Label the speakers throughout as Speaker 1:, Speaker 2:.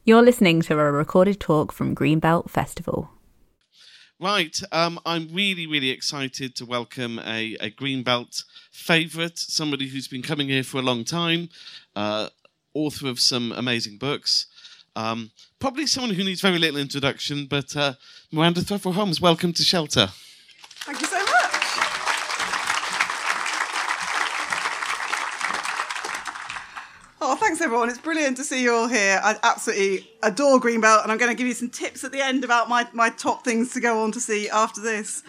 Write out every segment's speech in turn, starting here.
Speaker 1: You're listening to a recorded talk from Greenbelt Festival.
Speaker 2: Right, I'm really, really excited to welcome a Greenbelt favourite, somebody who's been coming here for a long time, author of some amazing books, probably someone who needs very little introduction, but Miranda Threthell-Holmes, welcome to Shelter.
Speaker 3: Thank you so much. Oh, thanks everyone. It's brilliant to see you all here. I absolutely adore Greenbelt, and I'm going to give you some tips at the end about my top things to go on to see after this.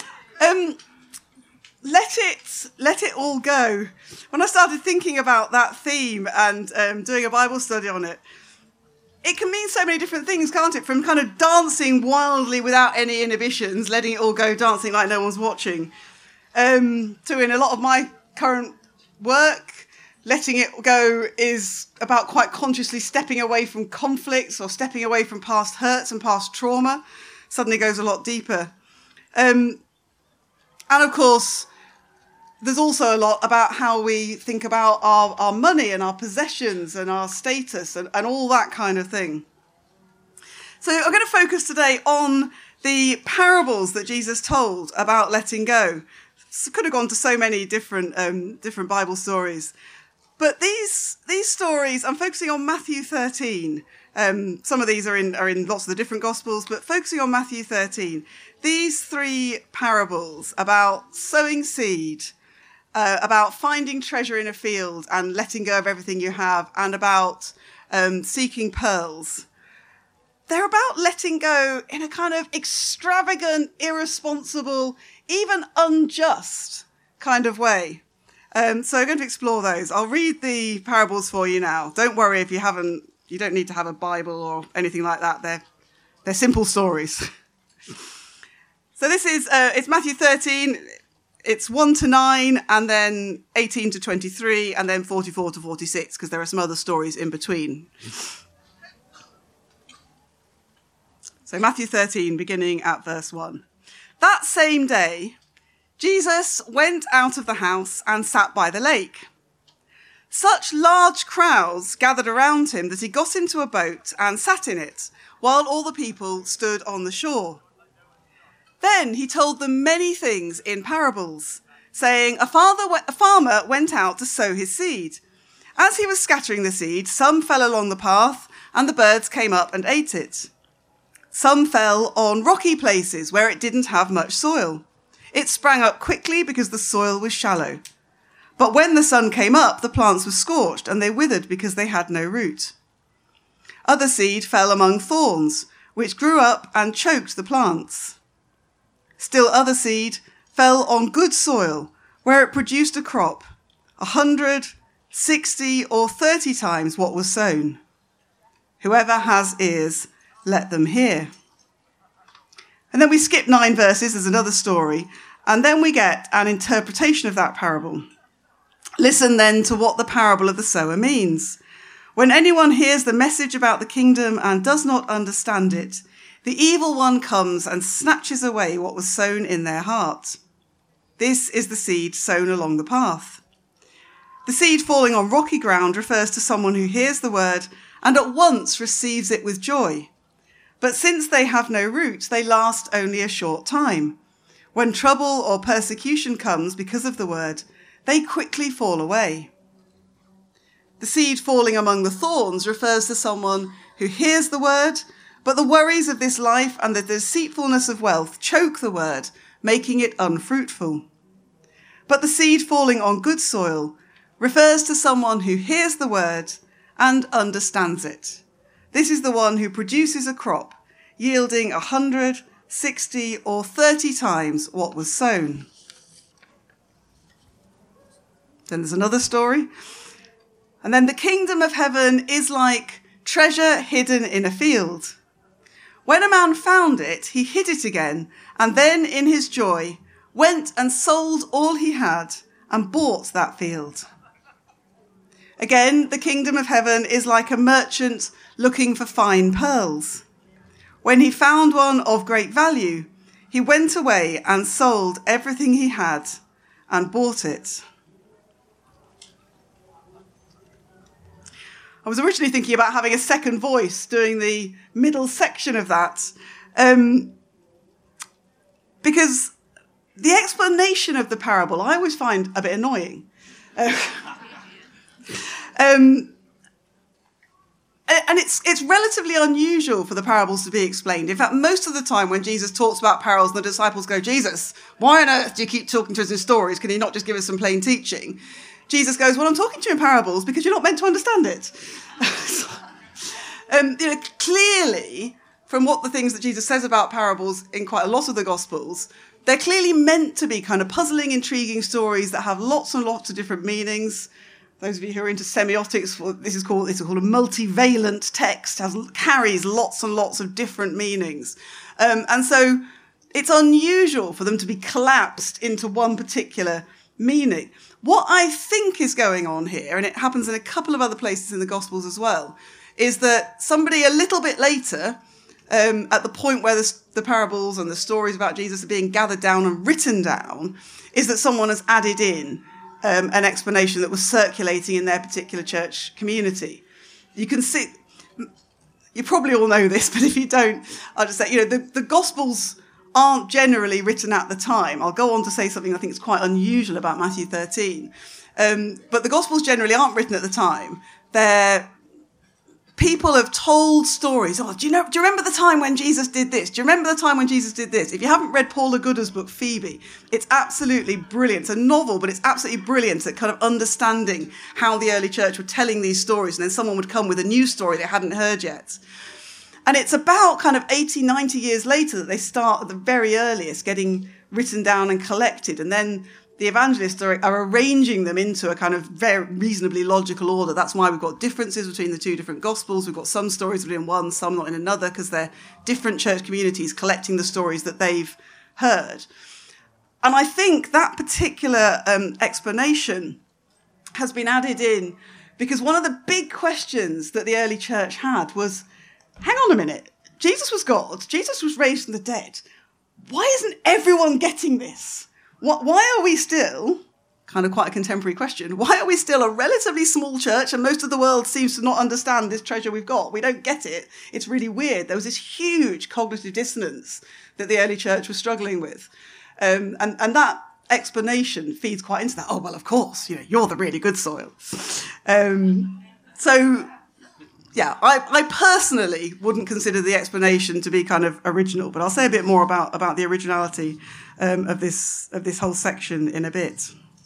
Speaker 3: Let it all go. When I started thinking about that theme and doing a Bible study on it, it can mean so many different things, can't it? From kind of dancing wildly without any inhibitions, letting it all go, dancing like no one's watching, to in a lot of my current work, letting it go is about quite consciously stepping away from conflicts or stepping away from past hurts and past trauma. Suddenly goes a lot deeper. And of course, there's also a lot about how we think about our money and our possessions and our status and all that kind of thing. So I'm going to focus today on the parables that Jesus told about letting go. Could have gone to so many different Bible stories. But these stories, I'm focusing on Matthew 13. Some of these are in lots of the different Gospels, but focusing on Matthew 13. These three parables about sowing seed, about finding treasure in a field and letting go of everything you have, and about seeking pearls. They're about letting go in a kind of extravagant, irresponsible, even unjust kind of way. So I'm going to explore those. I'll read the parables for you now. Don't worry if you don't need to have a Bible or anything like that. They're simple stories. So this is, it's Matthew 13. It's 1 to 9, and then 18 to 23, and then 44 to 46, because there are some other stories in between. So Matthew 13, beginning at verse 1. That same day, Jesus went out of the house and sat by the lake. Such large crowds gathered around him that he got into a boat and sat in it, while all the people stood on the shore. Then he told them many things in parables, saying, a farmer went out to sow his seed. As he was scattering the seed, some fell along the path, and the birds came up and ate it. Some fell on rocky places where it didn't have much soil. It sprang up quickly because the soil was shallow. But when the sun came up, the plants were scorched, and they withered because they had no root. Other seed fell among thorns, which grew up and choked the plants. Still other seed fell on good soil, where it produced a crop, 100, 60, or 30 times what was sown. Whoever has ears, let them hear. And then we skip 9 verses, there's another story, and then we get an interpretation of that parable. Listen then to what the parable of the sower means. When anyone hears the message about the kingdom and does not understand it, the evil one comes and snatches away what was sown in their heart. This is the seed sown along the path. The seed falling on rocky ground refers to someone who hears the word and at once receives it with joy. But since they have no root, they last only a short time. When trouble or persecution comes because of the word, they quickly fall away. The seed falling among the thorns refers to someone who hears the word, but the worries of this life and the deceitfulness of wealth choke the word, making it unfruitful. But the seed falling on good soil refers to someone who hears the word and understands it. This is the one who produces a crop, yielding 100, 60, or 30 times what was sown. Then there's another story. And then the kingdom of heaven is like treasure hidden in a field. When a man found it, he hid it again, and then in his joy went and sold all he had and bought that field. Again, the kingdom of heaven is like a merchant looking for fine pearls. When he found one of great value, he went away and sold everything he had and bought it. I was originally thinking about having a second voice doing the middle section of that, because the explanation of the parable I always find a bit annoying. And it's relatively unusual for the parables to be explained. In fact, most of the time when Jesus talks about parables and the disciples go, Jesus, why on earth do you keep talking to us in stories? Can you not just give us some plain teaching? Jesus goes, well, I'm talking to you in parables because you're not meant to understand it. Clearly, from what the things that Jesus says about parables in quite a lot of the Gospels, they're clearly meant to be kind of puzzling, intriguing stories that have lots and lots of different meanings. Those of you who are into semiotics, this is called a multivalent text, carries lots and lots of different meanings. And so it's unusual for them to be collapsed into one particular meaning. What I think is going on here, and it happens in a couple of other places in the Gospels as well, is that somebody a little bit later, at the point where the parables and the stories about Jesus are being gathered down and written down, is that someone has added in an explanation that was circulating in their particular church community. You can see, you probably all know this, but if you don't, I'll just say, the Gospels aren't generally written at the time. I'll go on to say something I think is quite unusual about Matthew 13. But the Gospels generally aren't written at the time. People have told stories. Oh, do you remember the time when Jesus did this? Do you remember the time when Jesus did this? If you haven't read Paula Gooder's book, Phoebe, it's absolutely brilliant. It's a novel, but it's absolutely brilliant at kind of understanding how the early church were telling these stories. And then someone would come with a new story they hadn't heard yet. And it's about kind of 80, 90 years later that they start at the very earliest getting written down and collected. And then the evangelists are arranging them into a kind of very reasonably logical order. That's why we've got differences between the two different Gospels. We've got some stories within one, some not in another, because they're different church communities collecting the stories that they've heard. And I think that particular explanation has been added in because one of the big questions that the early church had was, hang on a minute, Jesus was God, Jesus was raised from the dead. Why isn't everyone getting this? Why are we still, kind of quite a contemporary question, why are we still a relatively small church and most of the world seems to not understand this treasure we've got? We don't get it. It's really weird. There was this huge cognitive dissonance that the early church was struggling with. And that explanation feeds quite into that. Oh, well, of course, you're the really good soil. Yeah, I personally wouldn't consider the explanation to be kind of original, but I'll say a bit more about the originality of this whole section in a bit.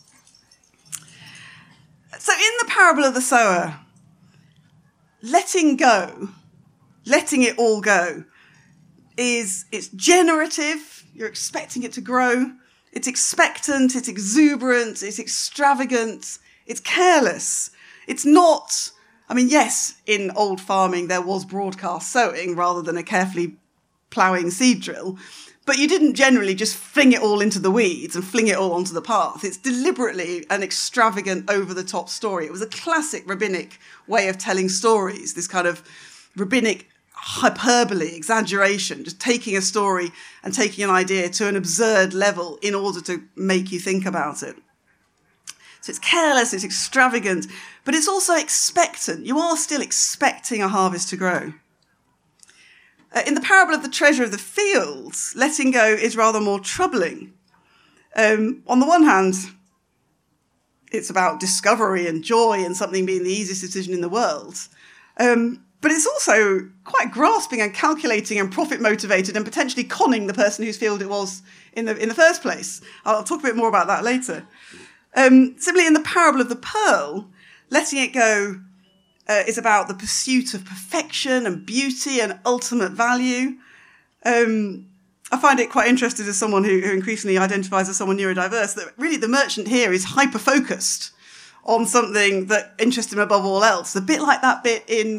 Speaker 3: So in the parable of the sower, letting it all go, it's generative. You're expecting it to grow. It's expectant. It's exuberant. It's extravagant. It's careless. It's not. I mean, yes, in old farming, there was broadcast sowing rather than a carefully ploughing seed drill. But you didn't generally just fling it all into the weeds and fling it all onto the path. It's deliberately an extravagant, over-the-top story. It was a classic rabbinic way of telling stories, this kind of rabbinic hyperbole, exaggeration, just taking a story and taking an idea to an absurd level in order to make you think about it. So it's careless, it's extravagant, but it's also expectant. You are still expecting a harvest to grow. In the parable of the treasure of the fields, letting go is rather more troubling. On the one hand, it's about discovery and joy and something being the easiest decision in the world. But it's also quite grasping and calculating and profit-motivated and potentially conning the person whose field it was in the first place. I'll talk a bit more about that later. Similarly, in the parable of the pearl, letting it go is about the pursuit of perfection and beauty and ultimate value. I find it quite interesting as someone who increasingly identifies as someone neurodiverse that really the merchant here is hyper-focused on something that interests him above all else. A bit like that bit in,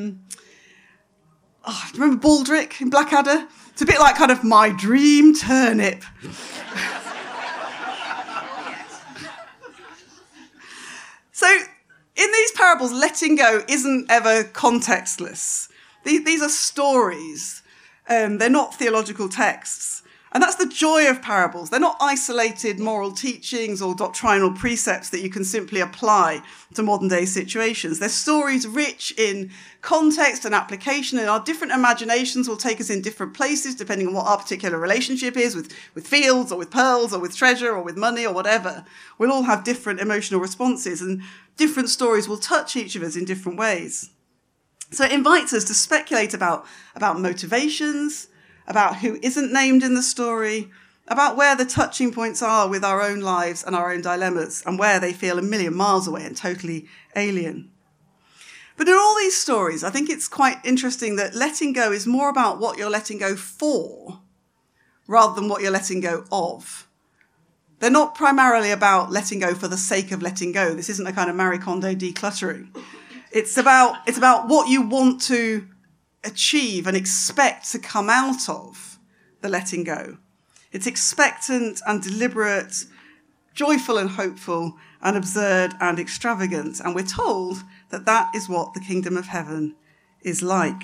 Speaker 3: remember Baldric in Blackadder? It's a bit like kind of my dream turnip. So in these parables, letting go isn't ever contextless. These are stories. They're not theological texts. And that's the joy of parables. They're not isolated moral teachings or doctrinal precepts that you can simply apply to modern day situations. They're stories rich in context and application, and our different imaginations will take us in different places depending on what our particular relationship is with fields or with pearls or with treasure or with money or whatever. We'll all have different emotional responses, and different stories will touch each of us in different ways. So it invites us to speculate about motivations, about who isn't named in the story, about where the touching points are with our own lives and our own dilemmas, and where they feel a million miles away and totally alien. But in all these stories, I think it's quite interesting that letting go is more about what you're letting go for, rather than what you're letting go of. They're not primarily about letting go for the sake of letting go. This isn't a kind of Marie Kondo decluttering. It's about what you want to achieve and expect to come out of the letting go. It's expectant and deliberate, joyful and hopeful, and absurd and extravagant. And we're told that that is what the kingdom of heaven is like.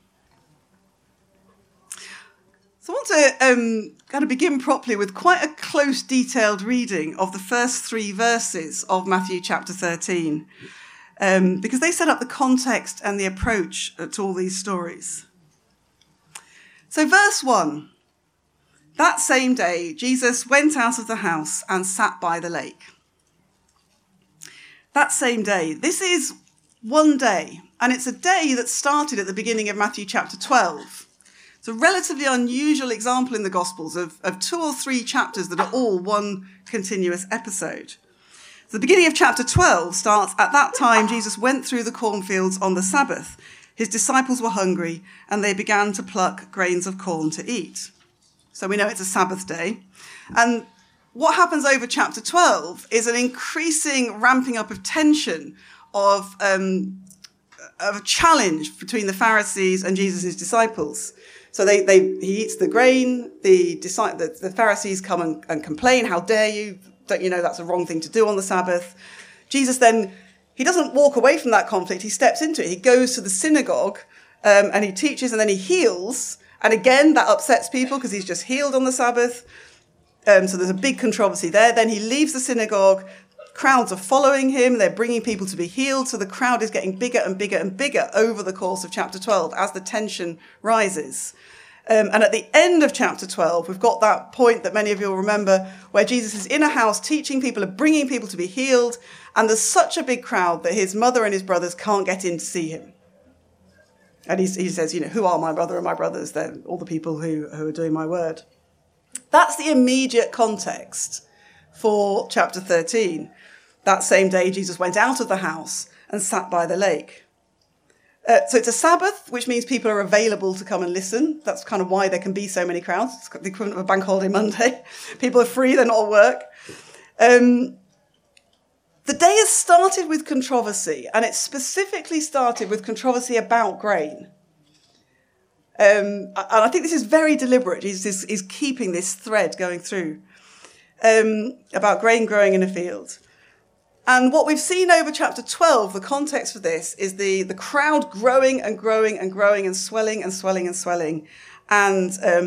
Speaker 3: So I want to kind of begin properly with quite a close, detailed reading of the first 3 verses of Matthew chapter 13. Because they set up the context and the approach to all these stories. So verse 1, that same day, Jesus went out of the house and sat by the lake. That same day. This is one day, and it's a day that started at the beginning of Matthew chapter 12. It's a relatively unusual example in the Gospels of 2 or 3 chapters that are all one continuous episode. The beginning of chapter 12 starts, at that time Jesus went through the cornfields on the Sabbath. His disciples were hungry and they began to pluck grains of corn to eat. So we know it's a Sabbath day. And what happens over chapter 12 is an increasing ramping up of tension, of a challenge between the Pharisees and Jesus' disciples. So he eats the grain, the Pharisees come and complain, how dare you? Don't you know that's a wrong thing to do on the Sabbath? Jesus then, he doesn't walk away from that conflict. He steps into it. He goes to the synagogue and he teaches and then he heals. And again, that upsets people because he's just healed on the Sabbath. So there's a big controversy there. Then he leaves the synagogue. Crowds are following him. They're bringing people to be healed. So the crowd is getting bigger and bigger and bigger over the course of chapter 12 as the tension rises. And at the end of chapter 12, we've got that point that many of you will remember where Jesus is in a house teaching people and bringing people to be healed. And there's such a big crowd that his mother and his brothers can't get in to see him. And he says, who are my brother and my brothers? They're all the people who are doing my word. That's the immediate context for chapter 13. That same day, Jesus went out of the house and sat by the lake. So it's a Sabbath, which means people are available to come and listen. That's kind of why there can be so many crowds. It's the equivalent of a bank holiday Monday. People are free, they're not at work. The day has started with controversy, and it specifically started with controversy about grain. And I think this is very deliberate. Jesus is keeping this thread going through about grain growing in a field. And what we've seen over chapter 12, the context for this, is the crowd growing and growing and growing and swelling and swelling and swelling. And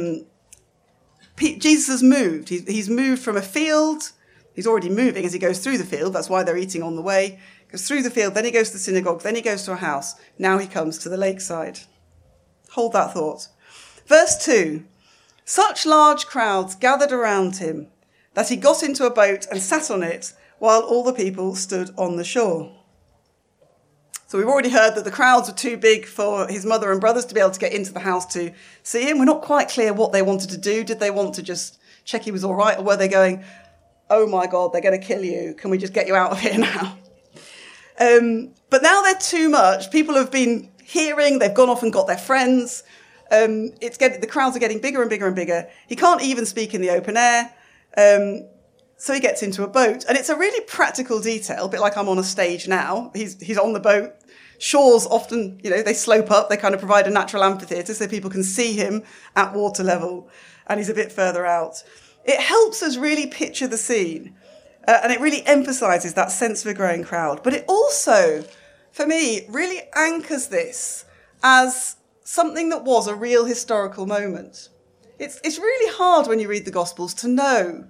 Speaker 3: Jesus has moved. He's moved from a field. He's already moving as he goes through the field. That's why they're eating on the way. He goes through the field, then he goes to the synagogue, then he goes to a house. Now he comes to the lakeside. Hold that thought. Verse 2, such large crowds gathered around him that he got into a boat and sat on it, while all the people stood on the shore. So we've already heard that the crowds were too big for his mother and brothers to be able to get into the house to see him. We're not quite clear what they wanted to do. Did they want to just check he was all right? Or were they going, oh my God, they're going to kill you. Can we just get you out of here now? But now they're too much. People have been hearing. They've gone off and got their friends. The crowds are getting bigger and bigger and bigger. He can't even speak in the open air. So he gets into a boat, and it's a really practical detail, a bit like I'm on a stage now. He's on the boat. Shores often, they slope up. They kind of provide a natural amphitheatre so people can see him at water level, and he's a bit further out. It helps us really picture the scene, and it really emphasises that sense of a growing crowd. But it also, for me, really anchors this as something that was a real historical moment. It's really hard when you read the Gospels to know,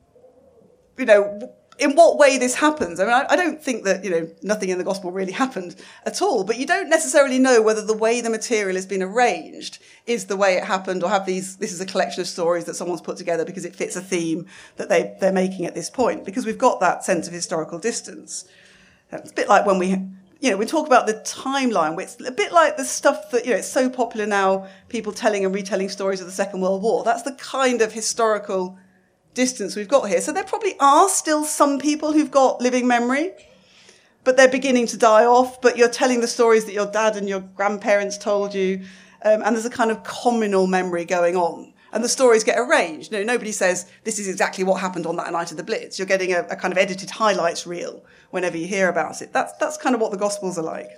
Speaker 3: in what way this happens. I mean, I don't think that, nothing in the Gospel really happened at all, but you don't necessarily know whether the way the material has been arranged is the way it happened, or this is a collection of stories that someone's put together because it fits a theme that they're making at this point, because we've got that sense of historical distance. It's a bit like when we talk about the timeline, it's a bit like the stuff that, it's so popular now, people telling and retelling stories of the Second World War. That's the kind of historical distance we've got here. So there probably are still some people who've got living memory, but they're beginning to die off. But you're telling the stories that your dad and your grandparents told you, and there's a kind of communal memory going on. And the stories get arranged. Nobody says, this is exactly what happened on that night of the Blitz. You're getting a kind of edited highlights reel whenever you hear about it. That's kind of what the Gospels are like.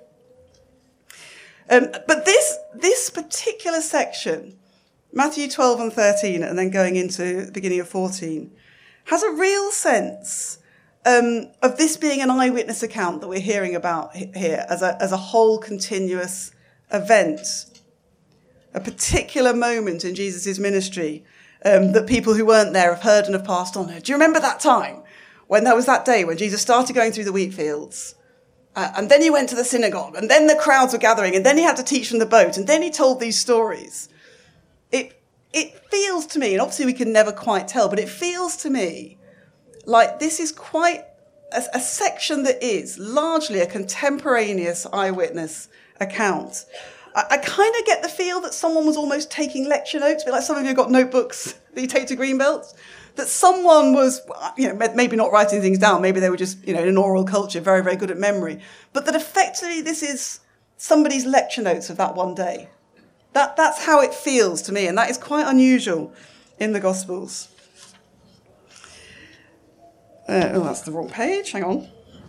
Speaker 3: But this particular section, Matthew 12 and 13, and then going into the beginning of 14, has a real sense of this being an eyewitness account that we're hearing about here as a whole continuous event, a particular moment in Jesus' ministry that people who weren't there have heard and have passed on. Do you remember that time when there was that day when Jesus started going through the wheat fields, and then he went to the synagogue, and then the crowds were gathering, and then he had to teach from the boat, and then he told these stories? It feels to me, and obviously we can never quite tell, but it feels to me like this is quite a section that is largely a contemporaneous eyewitness account. I kind of get the feel that someone was almost taking lecture notes, a bit like some of you have got notebooks that you take to Greenbelt, that someone was, maybe not writing things down, maybe they were just, in an oral culture, very, very good at memory, but that effectively this is somebody's lecture notes of that one day. That's how it feels to me, and that is quite unusual in the Gospels. That's the wrong page. Hang on.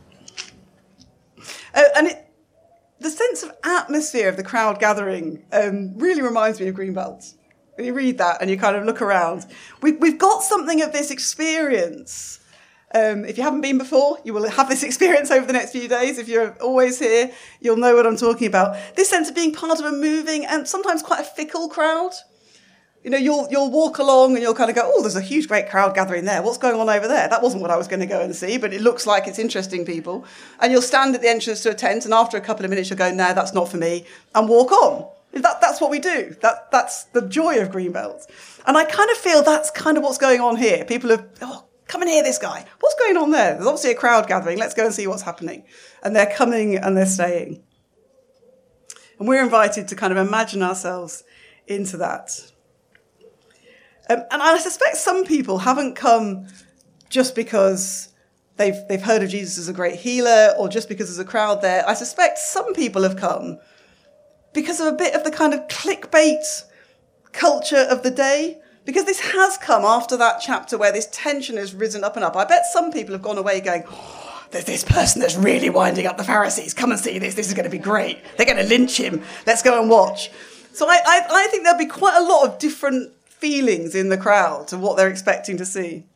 Speaker 3: The sense of atmosphere of the crowd gathering really reminds me of Greenbelt. When you read that and you kind of look around, we've got something of this experience. If you haven't been before, you will have this experience over the next few days. If you're always here, you'll know what I'm talking about. This sense of being part of a moving and sometimes quite a fickle crowd. You'll walk along and you'll kind of go, oh, there's a huge, great crowd gathering there. What's going on over there? That wasn't what I was going to go and see, but it looks like it's interesting people. And you'll stand at the entrance to a tent, and after a couple of minutes, you'll go, no, that's not for me, and walk on. That's what we do. That's the joy of Greenbelt. And I kind of feel that's kind of what's going on here. People have, come and hear this guy. What's going on there? There's obviously a crowd gathering. Let's go and see what's happening. And they're coming and they're staying. And we're invited to kind of imagine ourselves into that. And I suspect some people haven't come just because they've heard of Jesus as a great healer, or just because there's a crowd there. I suspect some people have come because of a bit of the kind of clickbait culture of the day. Because this has come after that chapter where this tension has risen up and up. I bet some people have gone away going, there's this person that's really winding up the Pharisees. Come and see this. This is going to be great. They're going to lynch him. Let's go and watch. So I think there'll be quite a lot of different feelings in the crowd to what they're expecting to see.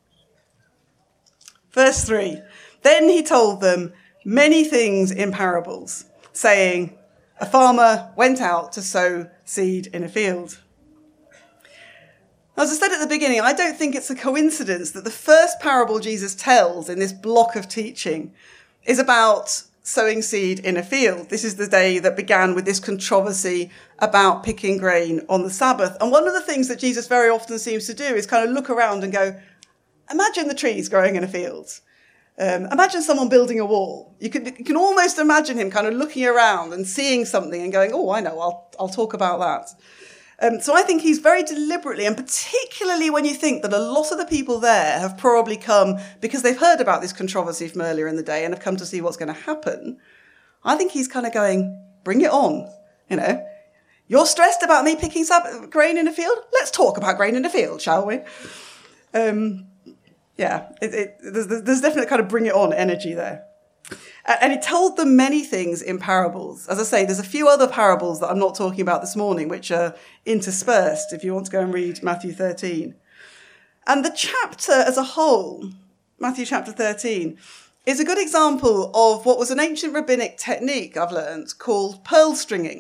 Speaker 3: Verse 3, then he told them many things in parables, saying, a farmer went out to sow seed in a field. As I said at the beginning, I don't think it's a coincidence that the first parable Jesus tells in this block of teaching is about sowing seed in a field. This is the day that began with this controversy about picking grain on the Sabbath. And one of the things that Jesus very often seems to do is kind of look around and go, imagine the trees growing in a field. Imagine someone building a wall. You can almost imagine him kind of looking around and seeing something and going, oh, I know, I'll talk about that. So I think he's very deliberately, and particularly when you think that a lot of the people there have probably come because they've heard about this controversy from earlier in the day and have come to see what's going to happen, I think he's kind of going, bring it on. You're stressed about me picking grain in a field? Let's talk about grain in a field, shall we? There's definitely kind of bring it on energy there. And he told them many things in parables. As I say, there's a few other parables that I'm not talking about this morning, which are interspersed if you want to go and read Matthew 13. And the chapter as a whole, Matthew chapter 13, is a good example of what was an ancient rabbinic technique I've learned called pearl stringing.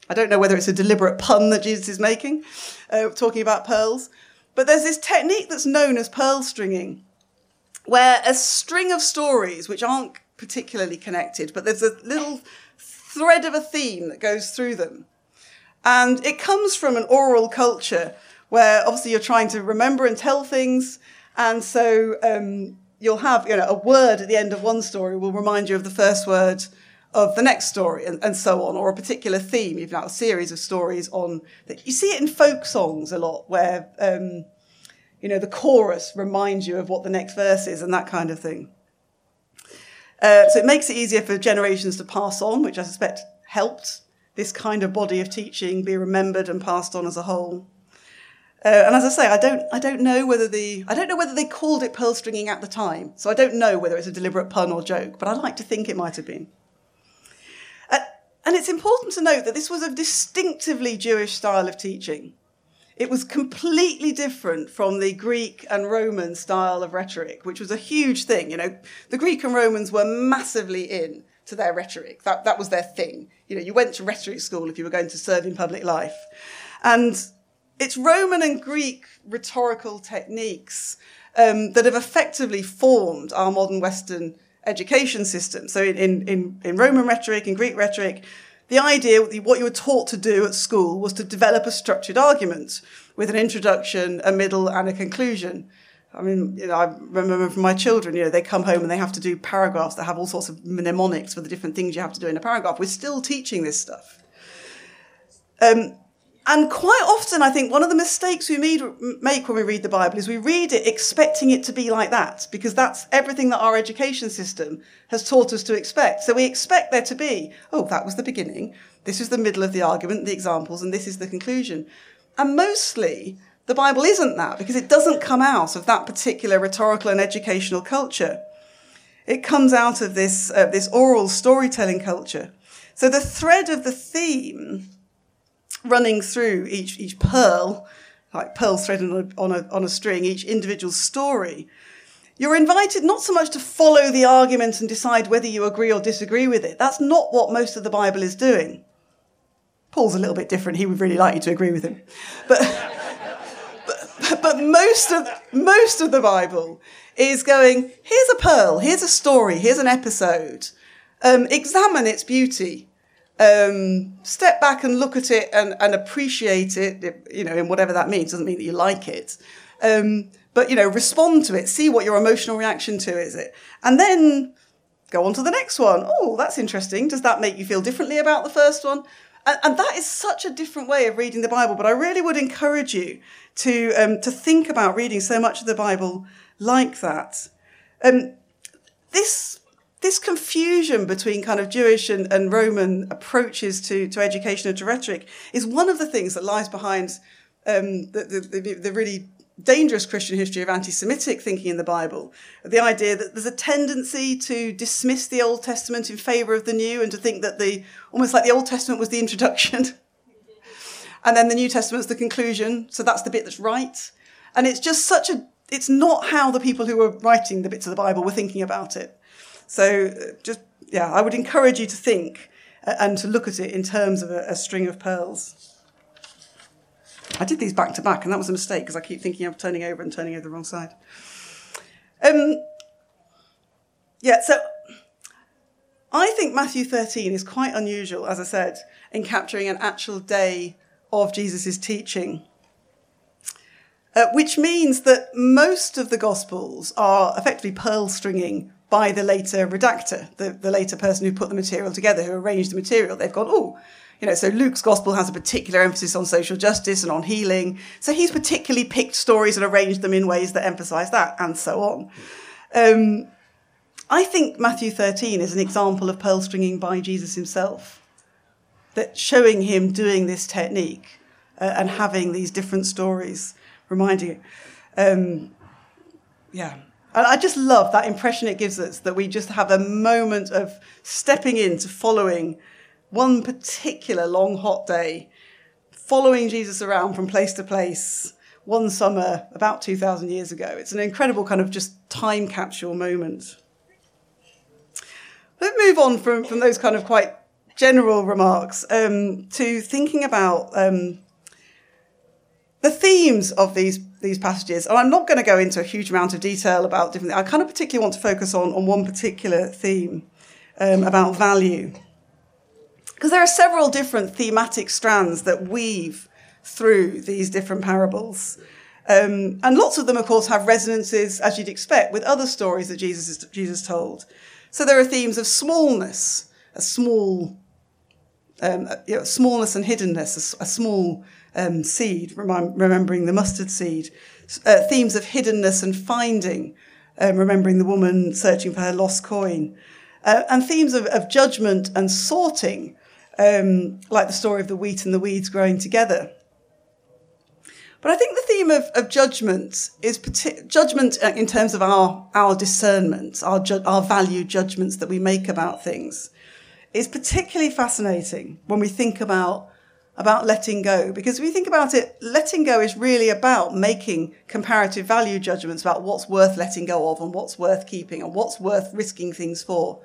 Speaker 3: I don't know whether it's a deliberate pun that Jesus is making, talking about pearls. But there's this technique that's known as pearl stringing, where a string of stories, which aren't particularly connected, but there's a little thread of a theme that goes through them. And it comes from an oral culture where obviously you're trying to remember and tell things. And so you'll have, a word at the end of one story will remind you of the first word of the next story, and so on, or a particular theme. You've got a series of stories on that. You see it in folk songs a lot, where the chorus reminds you of what the next verse is and that kind of thing. So it makes it easier for generations to pass on, which I suspect helped this kind of body of teaching be remembered and passed on as a whole. And as I say, I don't know whether they called it pearl stringing at the time, so I don't know whether it's a deliberate pun or joke, but I like to think it might have been. And it's important to note that this was a distinctively Jewish style of teaching. It was completely different from the Greek and Roman style of rhetoric, which was a huge thing. The Greek and Romans were massively into their rhetoric. That was their thing. You went to rhetoric school if you were going to serve in public life. And it's Roman and Greek rhetorical techniques that have effectively formed our modern Western education system. So in Roman rhetoric, in Greek rhetoric, the idea, what you were taught to do at school was to develop a structured argument with an introduction, a middle, and a conclusion. I mean, I remember from my children, they come home and they have to do paragraphs that have all sorts of mnemonics for the different things you have to do in a paragraph. We're still teaching this stuff. And quite often, I think one of the mistakes we make when we read the Bible is we read it expecting it to be like that, because that's everything that our education system has taught us to expect. So we expect there to be, that was the beginning, this is the middle of the argument, the examples, and this is the conclusion. And mostly, the Bible isn't that, because it doesn't come out of that particular rhetorical and educational culture. It comes out of this oral storytelling culture. So the thread of the theme running through each pearl, like pearls threaded on a string, each individual story, you're invited not so much to follow the argument and decide whether you agree or disagree with it. That's not what most of the Bible is doing. Paul's a little bit different. He would really like you to agree with him. But most of the Bible is going, here's a pearl, here's a story, here's an episode. Examine its beauty. Step back and look at it and appreciate it, in whatever that means. Doesn't mean that you like it. But, respond to it. See what your emotional reaction to is it. And then go on to the next one. Oh, that's interesting. Does that make you feel differently about the first one? And that is such a different way of reading the Bible. But I really would encourage you to think about reading so much of the Bible like that. This confusion between kind of Jewish and Roman approaches to education and to rhetoric is one of the things that lies behind the really dangerous Christian history of anti-Semitic thinking in the Bible. The idea that there's a tendency to dismiss the Old Testament in favour of the New, and to think that almost like the Old Testament was the introduction and then the New Testament's the conclusion. So that's the bit that's right. And it's just it's not how the people who were writing the bits of the Bible were thinking about it. So I would encourage you to think and to look at it in terms of a string of pearls. I did these back to back, and that was a mistake because I keep thinking of turning over the wrong side. So I think Matthew 13 is quite unusual, as I said, in capturing an actual day of Jesus' teaching. Which means that most of the Gospels are effectively pearl stringing by the later redactor, the later person who put the material together, who arranged the material. They've gone, so Luke's Gospel has a particular emphasis on social justice and on healing. So he's particularly picked stories and arranged them in ways that emphasise that, and so on. I think Matthew 13 is an example of pearl stringing by Jesus himself, that showing him doing this technique and having these different stories, reminding it. And I just love that impression it gives us, that we just have a moment of stepping into following one particular long, hot day, following Jesus around from place to place, one summer about 2,000 years ago. It's an incredible kind of just time capsule moment. Let's move on from those kind of quite general remarks to thinking about the themes of these passages. And I'm not going to go into a huge amount of detail about different things. I kind of particularly want to focus on one particular theme about value. Because there are several different thematic strands that weave through these different parables. And lots of them, of course, have resonances, as you'd expect, with other stories that Jesus told. So there are themes of smallness, smallness and hiddenness, a small seed, remembering the mustard seed. Themes of hiddenness and finding, remembering the woman searching for her lost coin. And themes of judgment and sorting, like the story of the wheat and the weeds growing together. But I think the theme of judgment is judgment in terms of our discernment, our value judgments that we make about things, is particularly fascinating when we think about letting go. Because when we think about it, letting go is really about making comparative value judgments about what's worth letting go of and what's worth keeping and what's worth risking things for.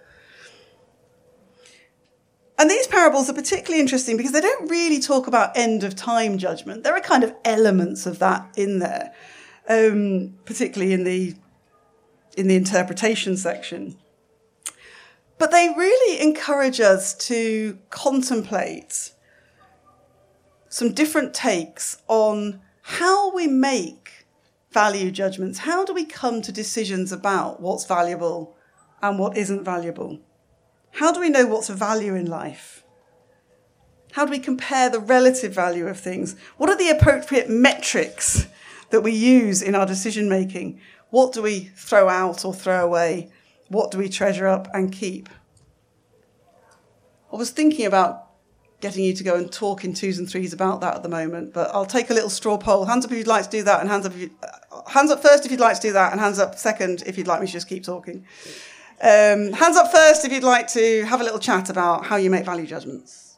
Speaker 3: And these parables are particularly interesting because they don't really talk about end of time judgment. There are kind of elements of that in there, particularly in the interpretation section. But they really encourage us to contemplate some different takes on how we make value judgments. How do we come to decisions about what's valuable and what isn't valuable? How do we know what's of value in life? How do we compare the relative value of things? What are the appropriate metrics that we use in our decision making? What do we throw out or throw away? What do we treasure up and keep? I was thinking about getting you to go and talk in 2s and 3s about that at the moment, but I'll take a little straw poll. Hands up if you'd like to do that, and hands up first if you'd like to do that, and hands up second if you'd like me to just keep talking. Hands up first if you'd like to have a little chat about how you make value judgments.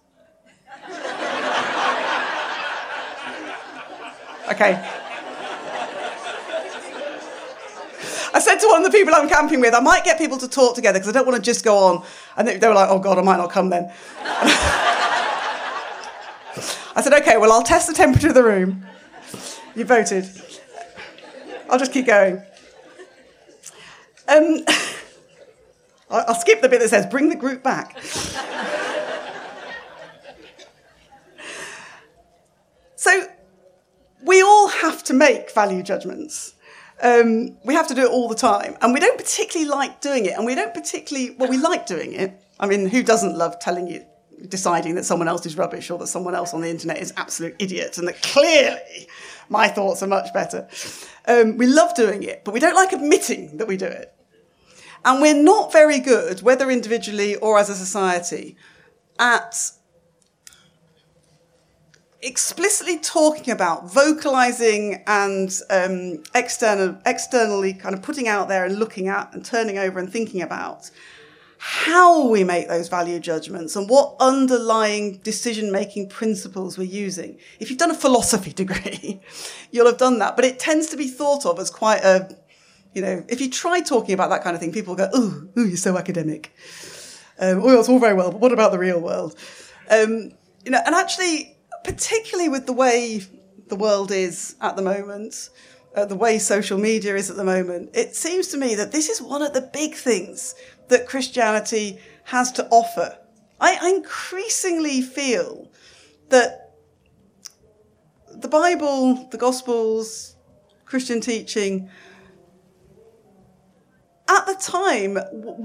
Speaker 3: Okay. I said to one of the people I'm camping with, I might get people to talk together because I don't want to just go on. And they were like, oh God, I might not come then. I said, okay, well, I'll test the temperature of the room. You voted. I'll just keep going. I'll skip the bit that says, bring the group back. So we all have to make value judgments. We have to do it all the time. And we don't particularly like doing it. And we like doing it. I mean, who doesn't love deciding that someone else is rubbish or that someone else on the internet is absolute idiot and that clearly my thoughts are much better. We love doing it, but we don't like admitting that we do it. And we're not very good, whether individually or as a society, at explicitly talking about, vocalising and externally kind of putting out there and looking at and turning over and thinking about how we make those value judgments and what underlying decision-making principles we're using. If you've done a philosophy degree, you'll have done that. But it tends to be thought of as quite a, if you try talking about that kind of thing, people go, ooh, you're so academic. It's all very well, but what about the real world? And actually, particularly with the way the world is at the moment, the way social media is at the moment, it seems to me that this is one of the big things that Christianity has to offer. I increasingly feel that the Bible, the Gospels, Christian teaching, at the time,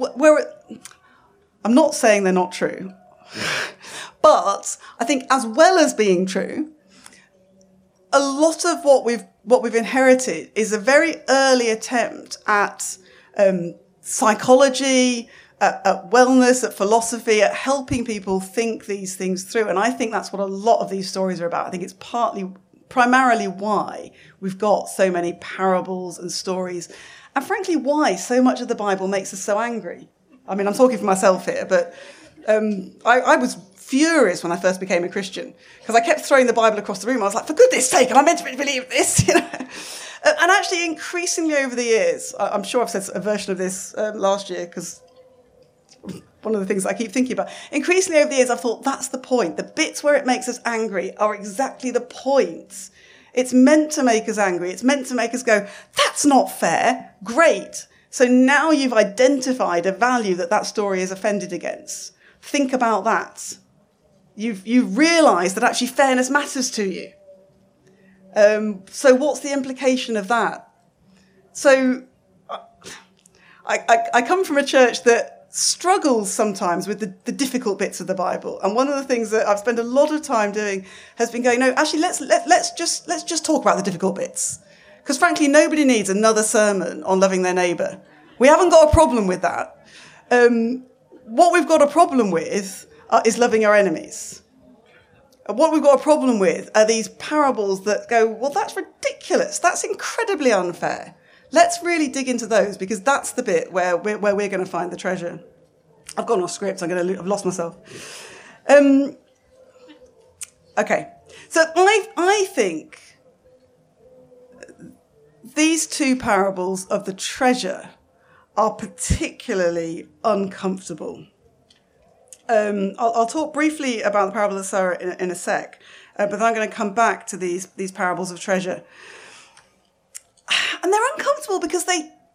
Speaker 3: I'm not saying they're not true, but I think as well as being true, a lot of what we've inherited is a very early attempt at psychology, at wellness, at philosophy, at helping people think these things through. And I think that's what a lot of these stories are about. I think it's primarily why we've got so many parables and stories, and frankly, why so much of the Bible makes us so angry. I mean, I'm talking for myself here, but I was furious when I first became a Christian because I kept throwing the Bible across the room. I was like, for goodness sake, am I meant to believe this? And actually, increasingly over the years, I'm sure I've said a version of this last year because one of the things I keep thinking about. Increasingly over the years, I've thought that's the point. The bits where it makes us angry are exactly the point. It's meant to make us angry. It's meant to make us go, that's not fair. Great. So now you've identified a value that story is offended against. Think about that. You've realised that actually fairness matters to you. So what's the implication of that? So I come from a church that struggles sometimes with the difficult bits of the Bible, and one of the things that I've spent a lot of time doing has been going, no, actually let's just talk about the difficult bits, because frankly nobody needs another sermon on loving their neighbour. We haven't got a problem with that. What we've got a problem with is loving our enemies. And what we've got a problem with are these parables that go, well, that's ridiculous. That's incredibly unfair. Let's really dig into those, because that's the bit where we're going to find the treasure. I've gone off script. I've lost myself. Okay. So I think these two parables of the treasure are particularly uncomfortable. I'll talk briefly about the parable of the sower in a sec, but then I'm going to come back to these parables of treasure. And they're uncomfortable because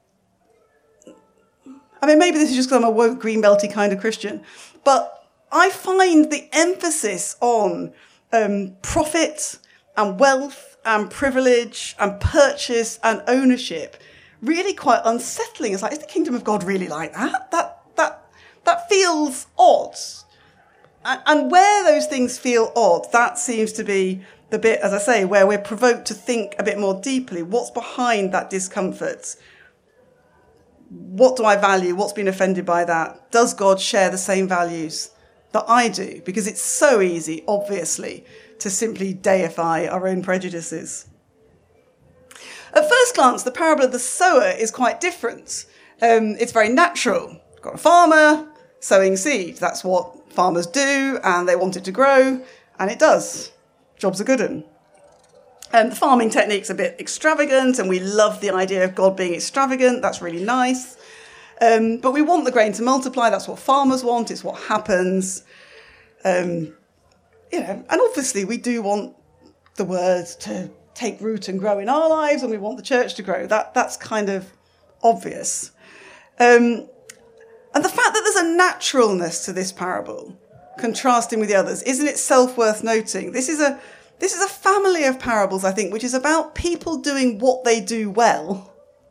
Speaker 3: maybe this is just because I'm a woke, greenbelty kind of Christian, but I find the emphasis on profit and wealth and privilege and purchase and ownership really quite unsettling. It's like, is the kingdom of God really like that? That feels odd. And where those things feel odd, that seems to be the bit, as I say, where we're provoked to think a bit more deeply. What's behind that discomfort? What do I value? What's been offended by that? Does God share the same values that I do? Because it's so easy, obviously, to simply deify our own prejudices. At first glance, the parable of the sower is quite different. It's very natural. You've got a farmer sowing seed. That's what farmers do, and they want it to grow, and it does. Job's a good one. The farming technique's a bit extravagant, and we love the idea of God being extravagant. That's really nice. But we want the grain to multiply. That's what farmers want. It's what happens. And obviously we do want the word to take root and grow in our lives, and we want the church to grow. That's kind of obvious. And the fact that there's a naturalness to this parable, contrasting with the others, isn't itself worth noting. This is a family of parables, I think, which is about people doing what they do well.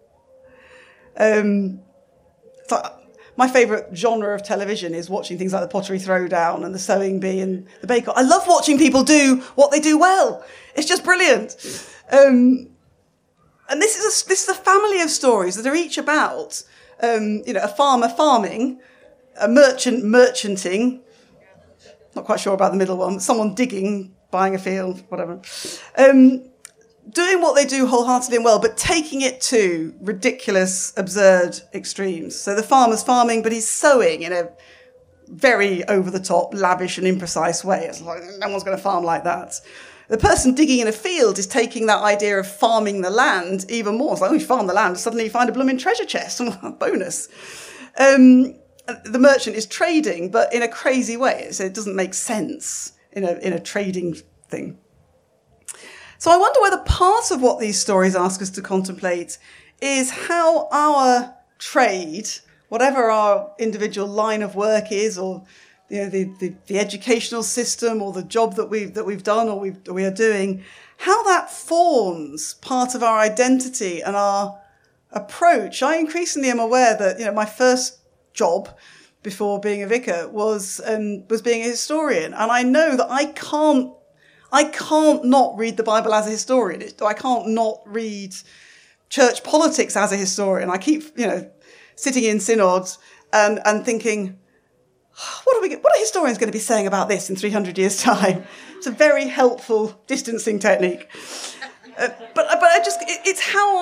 Speaker 3: So my favourite genre of television is watching things like the Pottery Throwdown and the Sewing Bee and the Bake Off. I love watching people do what they do well. It's just brilliant. And this is a family of stories that are each about a farmer farming, a merchant merchanting. Not quite sure about the middle one. Someone digging, buying a field, whatever. Doing what they do wholeheartedly and well, but taking it to ridiculous, absurd extremes. So the farmer's farming, but he's sowing in a very over-the-top, lavish and imprecise way. It's like, no one's going to farm like that. The person digging in a field is taking that idea of farming the land even more. It's like, oh, you farm the land, suddenly you find a blooming treasure chest. Bonus. The merchant is trading, but in a crazy way. So it doesn't make sense in a trading thing. So I wonder whether part of what these stories ask us to contemplate is how our trade, whatever our individual line of work is, or the educational system, or the job that we've done or we are doing, how that forms part of our identity and our approach. I increasingly am aware that my first job before being a vicar was being a historian, and I know that I can't not read the Bible as a historian. I can't not read church politics as a historian. I keep sitting in synods and thinking, what are historians going to be saying about this in 300 years' time? It's a very helpful distancing technique. But it's how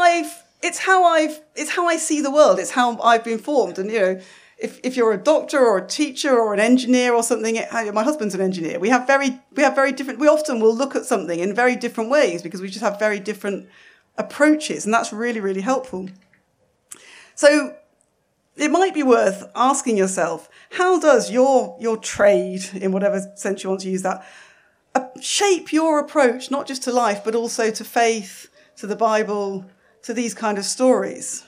Speaker 3: I see the world. It's how I've been formed. And if you're a doctor or a teacher or an engineer or something, my husband's an engineer. We have very different. We often will look at something in very different ways because we just have very different approaches, and that's really, really helpful. So it might be worth asking yourself, how does your trade, in whatever sense you want to use that, shape your approach, not just to life, but also to faith, to the Bible, to these kind of stories?